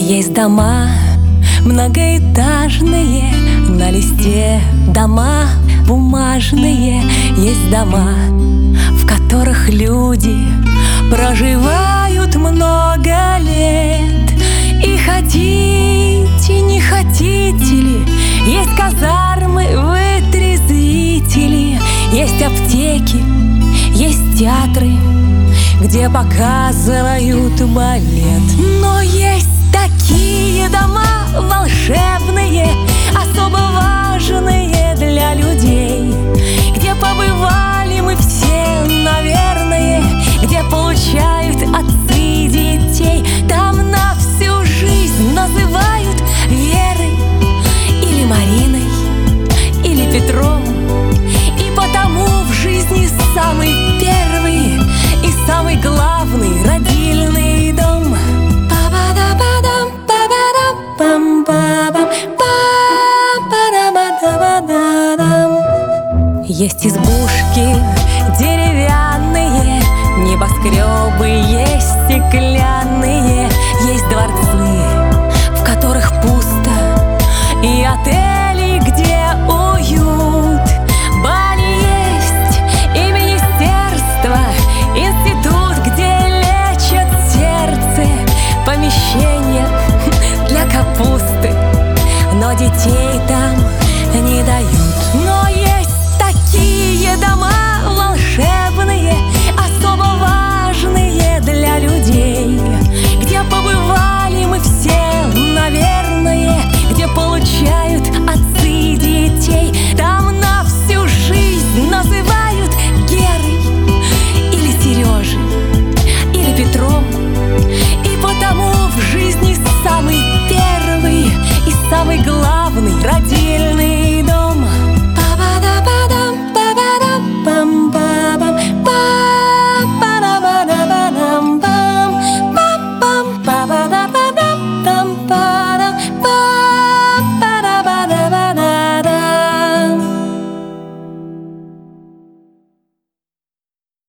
Есть дома многоэтажные, на листе дома бумажные. Есть дома, в которых люди проживают много лет. И хотите, не хотите ли, есть казармы, вытрезвители. Есть аптеки, есть театры, где показывают балет. Но есть такие дома волшебные, особо важные для людей, где побывали мы все, наверное, где получают отцы детей. Там на всю жизнь называют Верой или Мариной или Петром. И потому в жизни самый первый и самый главный родильный дом. Есть избушки деревянные, небоскребы есть стеклянные. Есть дворцы, в которых пусто, и отели, где уют. Бани есть и министерство, институт, где лечат сердце, помещение для капусты, но детей там не дают. Но есть такие дома